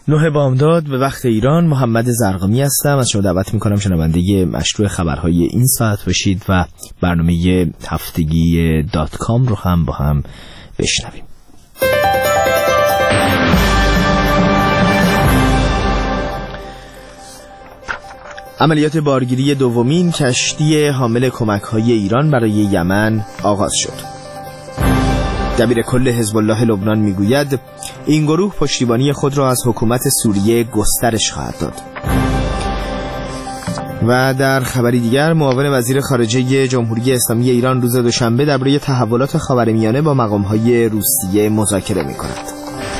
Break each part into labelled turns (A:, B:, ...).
A: 9 بامداد به وقت ایران. محمد زرقامی هستم. از شما دعوت میکنم شنونده مشروع خبرهای این ساعت باشید و برنامه هفتگی .com رو هم با هم بشنویم. عملیات بارگیری دومین کشتی حامل کمک‌های ایران برای یمن آغاز شد. دبیر کل حزب الله لبنان میگوید این گروه پشتیبانی خود را از حکومت سوریه گسترش خواهد داد. و در خبری دیگر معاون وزیر خارجه جمهوری اسلامی ایران روز دوشنبه درباره تحولات خاورمیانه با مقام‌های روسیه مذاکره می‌کند.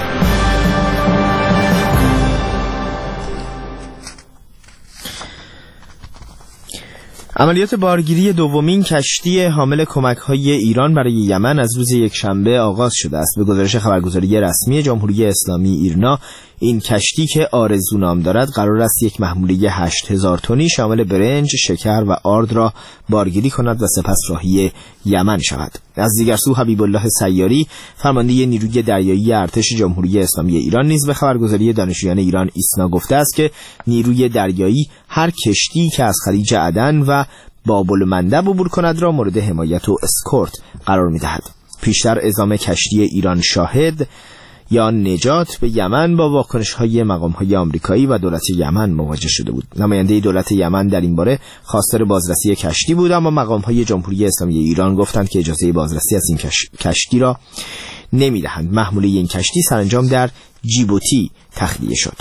A: عملیات بارگیری دومین کشتی حامل کمک‌های ایران برای یمن از روز یکشنبه آغاز شده است. به گزارش خبرگزاری رسمی جمهوری اسلامی ایرنا، این کشتی که آرزو نام دارد قرار است یک محموله 8000 تنی شامل برنج، شکر و آرد را بارگیری کند و سپس راهی یمن شود. از دیگر سو حبیب الله سیاری، فرمانده نیروی دریایی ارتش جمهوری اسلامی ایران، نیز به خبرگزاری دانشجویان ایران ایسنا گفته است که نیروی دریایی هر کشتی که از خلیج عدن و باب المندب عبور کند را مورد حمایت و اسکورت قرار می‌دهد. پیشتر اعزام کشتی ایران شاهد یا نجات به یمن با واکنش‌های مقام‌های آمریکایی و دولت یمن مواجه شده بود. نماینده دولت یمن در این باره خواستار بازرسی کشتی بود، اما مقام‌های جمهوری اسلامی ایران گفتند که اجازه بازرسی از این کشتی را نمی‌دهند. محموله این کشتی سرانجام در جیبوتی تخلیه شد.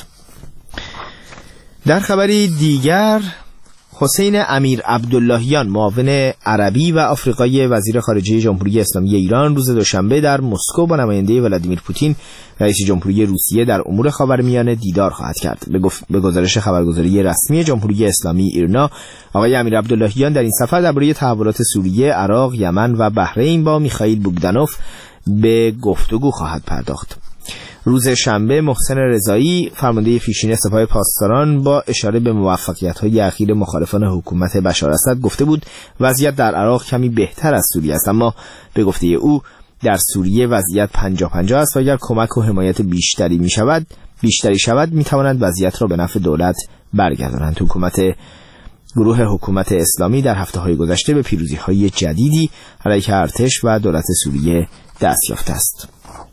A: در خبری دیگر، حسین امیر عبداللهیان، معاون عربی و آفریقایی وزیر خارجه جمهوری اسلامی ایران، روز دوشنبه در مسکو با نماینده ولادیمیر پوتین، رئیس جمهوری روسیه، در امور خاورمیانه دیدار خواهد کرد. به گزارش خبرگزاری رسمی جمهوری اسلامی ایرنا، آقای امیر عبداللهیان در این سفر درباره تحولات سوریه، عراق، یمن و بحرین با میخائیل بوگدانوف به گفتگو خواهد پرداخت. روز شنبه محسن رضایی، فرمانده پیشین سپاه پاسداران، با اشاره به موفقیت‌های اخیر مخالفان حکومت بشار اسد گفته بود وضعیت در عراق کمی بهتر از سوریه است، اما به گفته او در سوریه وضعیت 50-50 است و اگر کمک و حمایت بیشتری شود می‌توانند وضعیت را به نفع دولت برگردانند. گروه حکومت اسلامی در هفته‌های گذشته به پیروزی‌های جدیدی علیه ارتش و دولت سوریه دست یافته است.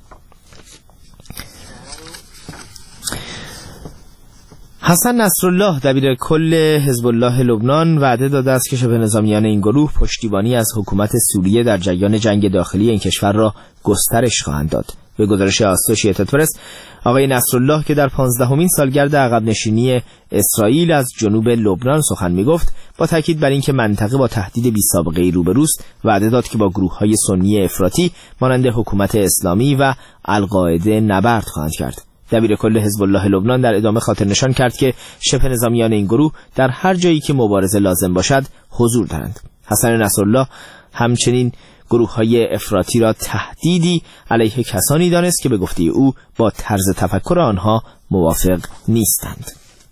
A: حسن نصرالله، دبیر کل حزب الله لبنان، وعده داده است که شبه نظامیان این گروه پشتیبانی از حکومت سوریه در جریان جنگ داخلی این کشور را گسترش خواهند داد. به گزارش آسوشییتد پرس، آقای نصرالله که در 15مین سالگرد عقب نشینی اسرائیل از جنوب لبنان سخن می‌گفت، با تاکید بر اینکه منطقه با تهدید بی‌سابقه‌ای روبروست، وعده داد که با گروه‌های سنی افراطی مانند حکومت اسلامی و القاعده نبرد خواهند کرد. دبیر کل حزب الله لبنان در ادامه خاطر نشان کرد که شبه نظامیان این گروه در هر جایی که مبارزه لازم باشد حضور دارند. حسن نصرالله همچنین گروه‌های افراطی را تهدیدی علیه کسانی دانست که به گفته او با طرز تفکر آنها موافق نیستند.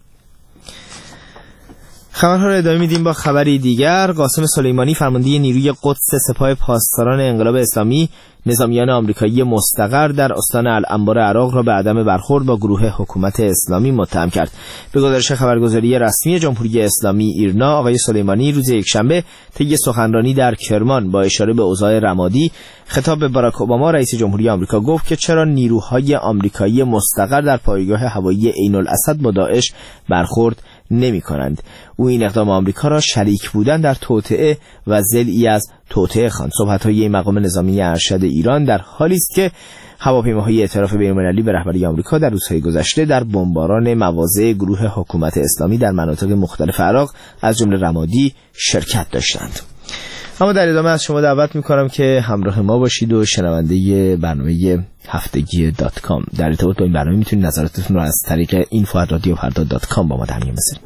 A: خبرها را ادامه میدیم با خبری دیگر. قاسم سلیمانی، فرمانده نیروی قدس سپاه پاسداران انقلاب اسلامی، نظامیان آمریکایی مستقر در استان الانبار عراق را به عدم برخورد با گروه حکومت اسلامی متهم کرد. به گزارش خبرگزاری رسمی جمهوری اسلامی ایرنا، آقای سلیمانی روز یکشنبه طی سخنرانی در کرمان با اشاره به اوضاع رمادی خطاب به باراک اوباما رئیس جمهوری آمریکا گفت که چرا نیروهای آمریکایی مستقر در پایگاه هوایی عین الاسد با داعش برخورد نمی کنند. او این اقدام آمریکا را شریک بودن در توطئه و ضلعی از توطئه خواند. صحبت‌های مقام نظامی ارشد ایران در حالی است که هواپیماهای ائتلاف بین‌المللی به رهبری آمریکا در روزهای گذشته در بمباران مواضع گروه حکومت اسلامی در مناطق مختلف عراق از جمله رمادی شرکت داشتند. اما در ادامه از شما دعوت می‌کنم که همراه ما باشید و شنونده برنامه هفتگی .com. در ارتباط با این برنامه میتونید نظراتتون رو از طریق info@radiofarda.com با ما در میون بذارید.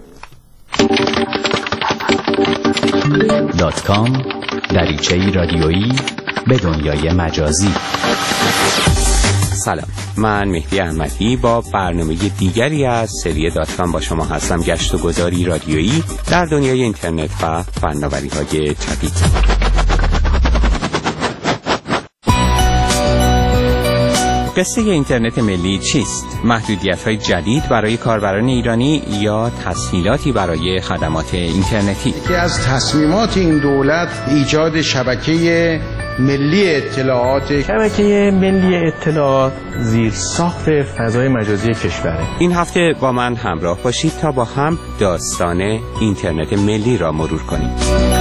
B: .com، دریچه‌ای رادیویی به دنیای مجازی.
C: سلام، من مهدی احمدی با برنامه دیگری از سری .com با شما هستم. گشت و گذاری رادیویی در دنیای اینترنت و فناوری‌های جدید. قصه اینترنت ملی چیست؟ محدودیت‌های جدید برای کاربران ایرانی یا تسهیلاتی برای خدمات اینترنتی؟
D: یکی از تصمیمات این دولت ایجاد شبکه ملی اطلاعات.
E: شبکه ملی اطلاعات زیر ساخت فضای مجازی کشوره.
C: این هفته با من همراه باشید تا با هم داستان اینترنت ملی را مرور کنیم.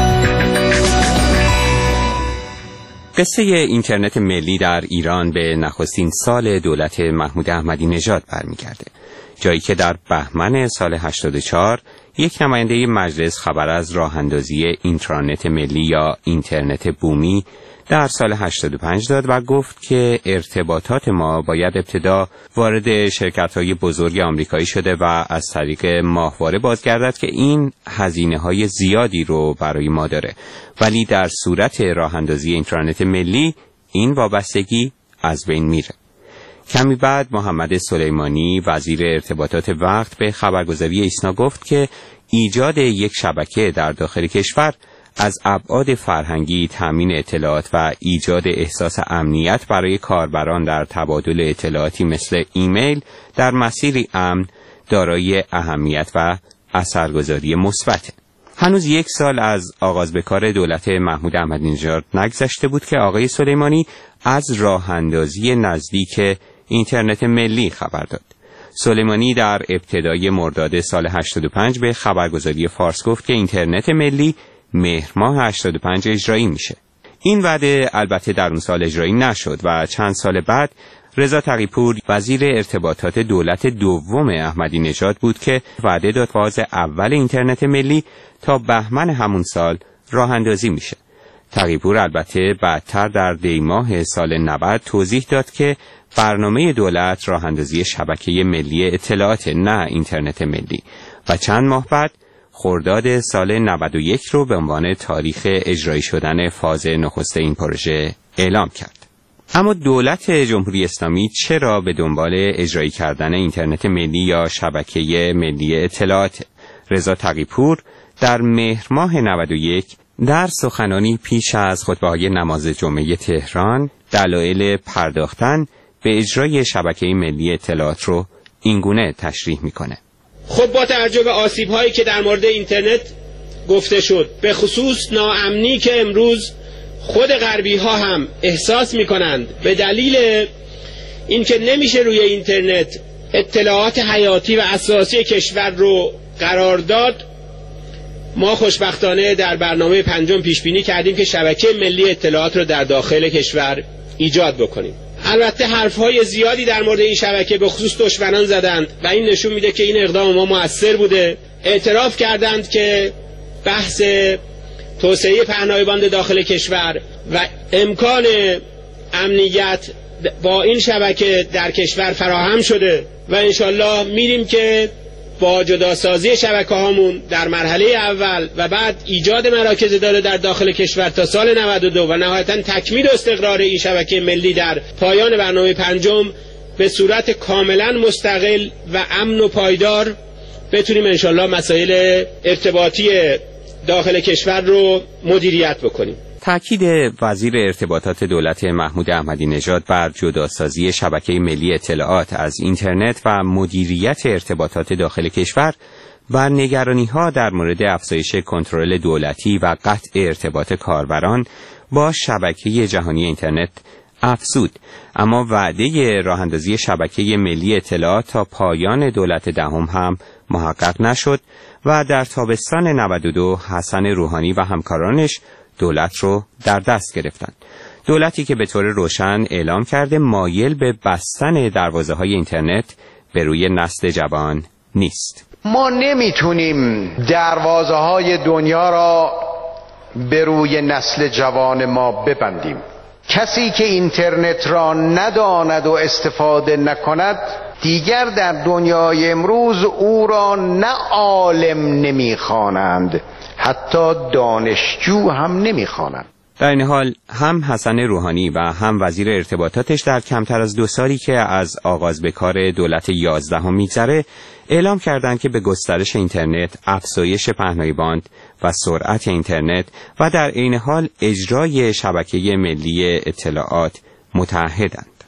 C: قصه اینترنت ملی در ایران به نخستین سال دولت محمود احمدی نژاد برمیگرده، جایی که در بهمن سال 84 یک نماینده مجلس خبر از راه اندازی اینترنت ملی یا اینترنت بومی در سال 85 داد و گفت که ارتباطات ما باید ابتدا وارد شرکت‌های بزرگ آمریکایی شده و از طریق ماهواره بازگردد که این هزینه‌های زیادی رو برای ما داره، ولی در صورت راه اندازی اینترنت ملی این وابستگی از بین میره. کمی بعد محمد سلیمانی وزیر ارتباطات وقت به خبرگزاری ایسنا گفت که ایجاد یک شبکه در داخل کشور از ابعاد فرهنگی، تامین اطلاعات و ایجاد احساس امنیت برای کاربران در تبادل اطلاعاتی مثل ایمیل در مسیری امن دارای اهمیت و اثرگذاری مثبت. هنوز یک سال از آغاز به کار دولت محمود احمدی نژاد نگذشته بود که آقای سلیمانی از راه اندازی نزدیک اینترنت ملی خبر داد. سلیمانی در ابتدای مرداد سال 85 به خبرگزاری فارس گفت که اینترنت ملی مهر ماه 85 اجرایی میشه. این وعده البته در اون سال اجرایی نشد و چند سال بعد رضا تقی‌پور وزیر ارتباطات دولت دوم احمدی نژاد بود که وعده داد فاز اول اینترنت ملی تا بهمن همون سال راه اندازی میشه. تقی‌پور البته بعدتر در دی ماه سال 90 توضیح داد که برنامه دولت راه اندازی شبکه ملی اطلاعات نه اینترنت ملی و چند ماه بعد خرداد سال 91 رو به عنوان تاریخ اجرایی شدن فاز نخست این پروژه اعلام کرد. اما دولت جمهوری اسلامی چرا به دنبال اجرایی کردن اینترنت ملی یا شبکه ملی اطلاعات؟ رضا تقی‌پور در مهر ماه 91 در سخنانی پیش از خطبه‌های نماز جمعه تهران دلایل پرداختن به اجرای شبکه ملی اطلاعات رو اینگونه تشریح میکنه.
F: خب با توجه به آسیب‌هایی که در مورد اینترنت گفته شد، به خصوص ناامنی که امروز خود غربی‌ها هم احساس می‌کنند به دلیل اینکه نمیشه روی اینترنت اطلاعات حیاتی و اساسی کشور رو قرار داد، ما خوشبختانه در برنامه پنجم پیش بینی کردیم که شبکه ملی اطلاعات رو در داخل کشور ایجاد بکنیم. البته حرفهای زیادی در مورد این شبکه به خصوص دشمنان زدند و این نشون میده که این اقدام ما مؤثر بوده. اعتراف کردند که بحث توسعه پهنای باند داخل کشور و امکان امنیت با این شبکه در کشور فراهم شده و انشالله میریم که با جداسازی شبکه هامون در مرحله اول و بعد ایجاد مراکز اداره در داخل کشور تا سال 92 و نهایتا تکمیل و استقرار این شبکه ملی در پایان برنامه پنجم به صورت کاملا مستقل و امن و پایدار بتونیم انشالله مسائل ارتباطی داخل کشور رو مدیریت بکنیم.
C: تأکید وزیر ارتباطات دولت محمود احمدی نژاد بر جداسازی شبکه ملی اطلاعات از اینترنت و مدیریت ارتباطات داخل کشور و نگرانی‌ها در مورد افزایش کنترل دولتی و قطع ارتباط کاربران با شبکه جهانی اینترنت افزود، اما وعده راه اندازی شبکه ملی اطلاعات تا پایان دولت دهم هم محقق نشد و در تابستان 92 حسن روحانی و همکارانش دولت رو در دست گرفتند. دولتی که به طور روشن اعلام کرده مایل به بستن دروازه‌های اینترنت به روی نسل جوان نیست.
D: ما نمیتونیم دروازه‌های دنیا را به روی نسل جوان ما ببندیم. کسی که اینترنت را نداند و استفاده نکند دیگر در دنیای امروز او را نه عالم نمیخوانند، حتی دانشجو هم نمیخوانند.
C: در این حال هم حسن روحانی و هم وزیر ارتباطاتش در کمتر از 2 سالی که از آغاز به کار دولت 11 میگذره اعلام کردند که به گسترش اینترنت، افزایش پهنای باند و سرعت اینترنت و در عین حال اجرای شبکه ملی اطلاعات متعهدند.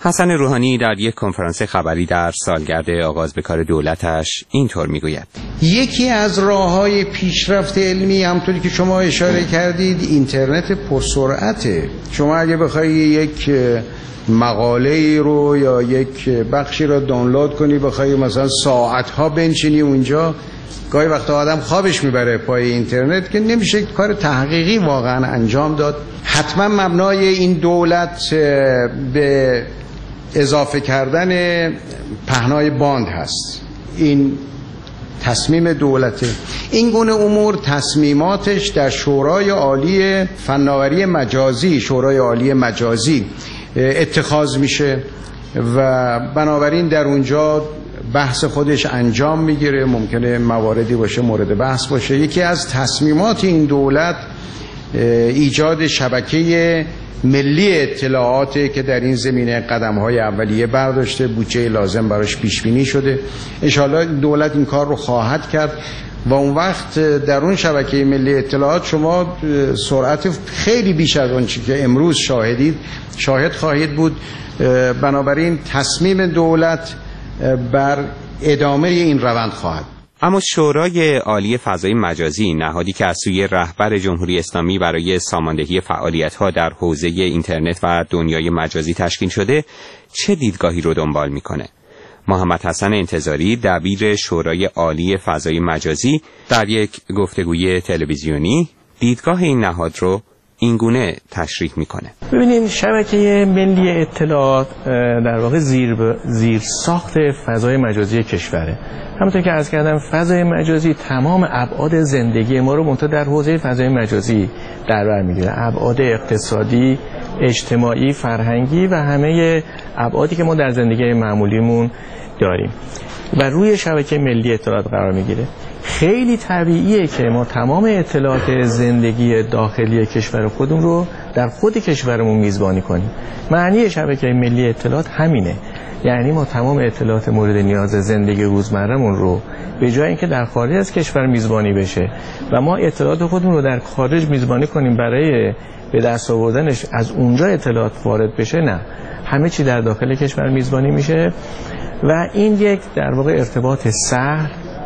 C: حسن روحانی در یک کنفرانس خبری در سالگرد آغاز به کار دولتش اینطور میگوید:
D: یکی از راه‌های پیشرفت علمی همونطوری که شما اشاره کردید اینترنت پرسرعته. شما اگه بخوای یک مقاله رو یا یک بخشی رو دانلود کنی، بخوای مثلا ساعت‌ها بنشینی اونجا، گاهی وقتا آدم خوابش میبره پای اینترنت که نمیشه کار تحقیقی واقعا انجام داد. حتما مبنای این دولت به اضافه کردن پهنای باند هست. این تصمیم دولته. این گونه امور تصمیماتش در شورای عالی فناوری مجازی، شورای عالی مجازی اتخاذ میشه و بنابراین در اونجا بحث خودش انجام میگیره. ممکنه مواردی باشه مورد بحث باشه. یکی از تصمیمات این دولت ایجاد شبکه ملی اطلاعاته که در این زمینه قدم‌های اولیه برداشته، بودجه لازم براش پیش بینی شده. انشالله دولت این کار رو خواهد کرد و اون وقت در اون شبکه ملی اطلاعات شما سرعت خیلی بیش از اون چیزی که امروز شاهد خواهید بود. بنابراین تصمیم دولت بر ادامه این روند خواهد.
C: اما شورای عالی فضای مجازی، نهادی که از سوی رهبر جمهوری اسلامی برای ساماندهی فعالیت‌ها در حوزه اینترنت و دنیای مجازی تشکیل شده، چه دیدگاهی رو دنبال می‌کنه؟ محمد حسن انتظاری، دبیر شورای عالی فضای مجازی، در یک گفتگوی تلویزیونی دیدگاه این نهاد رو اینگونه تشریح میکنه.
E: ببینید، شبکه ملی اطلاعات در واقع زیر ساخت فضای مجازی کشوره. همونطور که عرض کردم، فضای مجازی تمام ابعاد زندگی ما رو منتها در حوزه فضای مجازی در بر میگیره. ابعاد اقتصادی، اجتماعی، فرهنگی و همه ابعادی که ما در زندگی معمولیمون داریم و روی شبکه ملی اطلاعات قرار میگیره. خیلی طبیعیه که ما تمام اطلاعات زندگی داخلی کشور خودمون رو در خود کشورمون میزبانی کنیم. معنی شبکه ملی اطلاعات همینه. یعنی ما تمام اطلاعات مورد نیاز زندگی روزمرهمون رو به جای اینکه در خارج از کشور میزبانی بشه و ما اطلاعات خودمون رو در خارج میزبانی کنیم برای به دست آوردنش از اونجا اطلاعات وارد بشه، نه، همه چی در داخل کشور میزبانی میشه و این یک در واقع ارتباط سهل،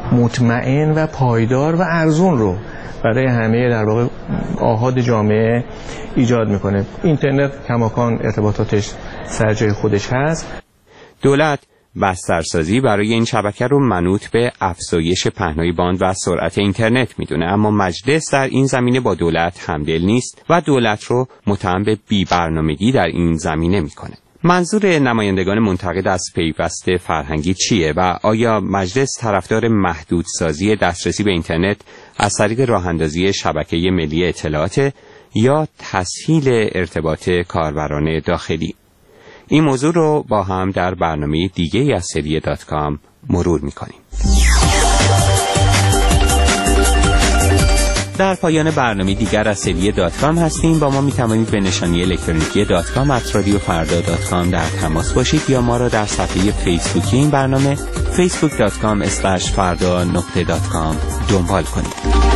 E: مطمئن و پایدار و ارزون رو برای همه در واقع آحاد جامعه ایجاد میکنه. اینترنت کماکان ارتباطاتش سر جای خودش هست.
C: دولت بسترسازی برای این شبکه رو منوط به افزایش پهنای باند و سرعت اینترنت میدونه، اما مجلس در این زمینه با دولت همدل نیست و دولت رو متهم به بی‌برنامگی در این زمینه میکنه. منظور نمایندگان منتقد از پیوست فرهنگی چیه و آیا مجلس طرفدار محدودسازی دسترسی به اینترنت از طریق راه‌اندازی شبکه ملی اطلاعات یا تسهیل ارتباط کاربران داخلی؟ این موضوع رو با هم در برنامه دیگه از سری .com مرور می‌کنیم. در پایان برنامه دیگر از سری .com هستیم. با ما میتوانید به نشانی الکترونیکی .com@radiofarda.com در تماس باشید یا ما را در صفحه فیسبوکی این برنامه facebook.com/farda.com دنبال کنید.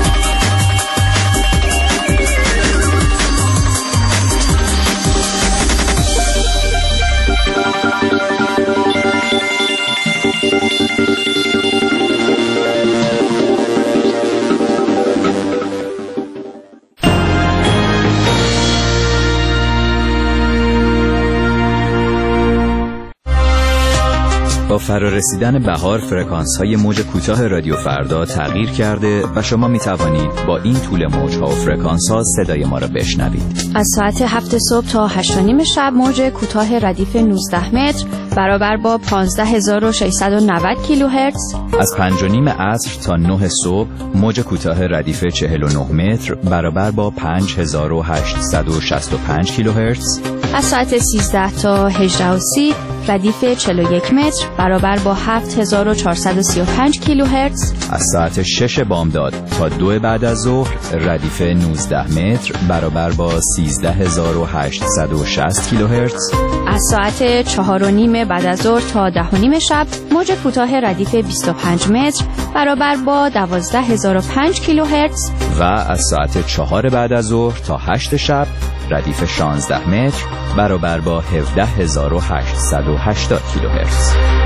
B: با فرارسیدن بهار فرکانس‌های موج کوتاه رادیو فردا تغییر کرده و شما می توانید با این طول موج‌ها و فرکانس‌ها صدای ما را بشنوید.
G: از ساعت 7 صبح تا 8:30 شب موج کوتاه ردیف 19 متر برابر با 15690 کیلوهرتز.
B: از 5:30 عصر تا 9 صبح موج کوتاه ردیف 49 متر برابر با 5865 کیلوهرتز.
G: از ساعت 13 تا 18:30 ردیف 41 متر برابر با 7435 کیلوهرتز.
B: از ساعت 6 بامداد تا 2 بعد از ظهر ردیف 19 متر برابر با 13860 کیلوهرتز.
G: از ساعت 4:30 بعد از ظهر تا 10:30 شب موج کوتاه ردیف 25 متر برابر با 12005 کیلوهرتز.
B: و از ساعت 4 بعد از ظهر تا 8 شب ردیف 16 متر برابر با 17880 کیلوهرتز.